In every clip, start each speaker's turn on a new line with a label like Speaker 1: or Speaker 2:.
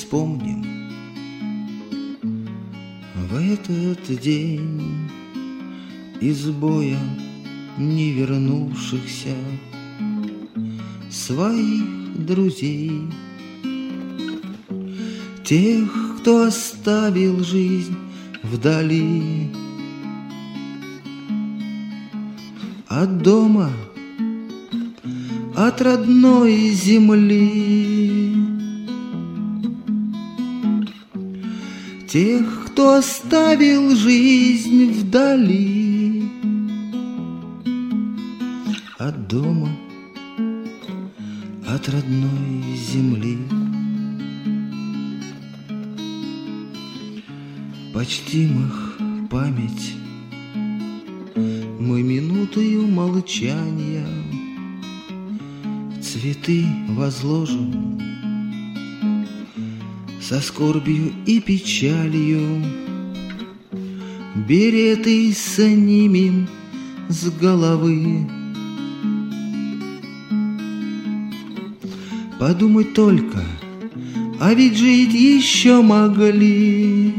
Speaker 1: вспомним в этот день из боя не вернувшихся своих друзей, тех, кто оставил жизнь вдали от дома, от родной земли, тех, кто оставил жизнь вдали от дома, от родной земли. Почтим их память мы минутою молчания, цветы возложим со скорбью и печалью, береты снимем с головы. Подумать только, а ведь жить еще могли.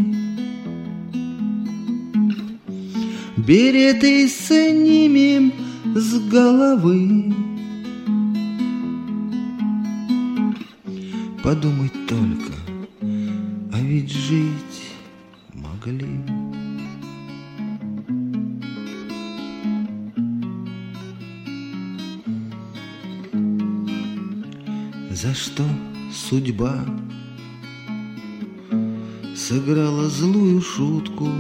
Speaker 1: Береты снимем с головы. Подумать только, а ведь жить могли. За что судьба сыграла злую шутку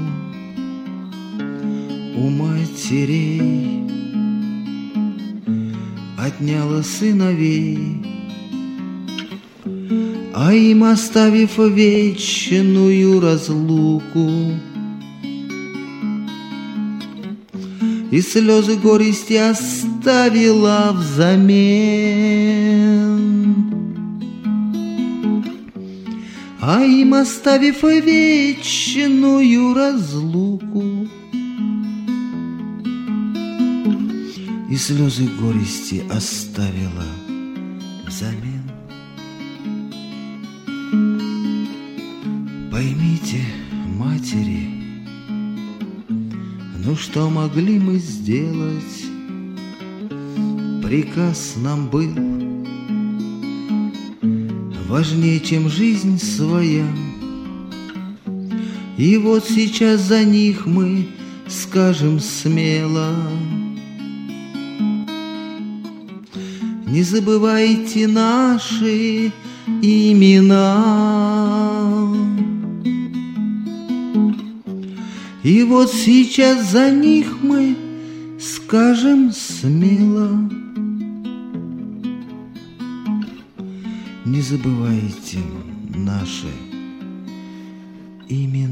Speaker 1: у матерей, отняла сыновей, а им оставив вечную разлуку, и слезы горести оставила взамен. А им оставив вечную разлуку, и слезы горести оставила взамен. Поймите, матери, ну что могли мы сделать? Приказ нам был важнее, чем жизнь своя. И вот сейчас за них мы скажем смело: не забывайте наши имена. И вот сейчас за них мы скажем смело: не забывайте наши имена.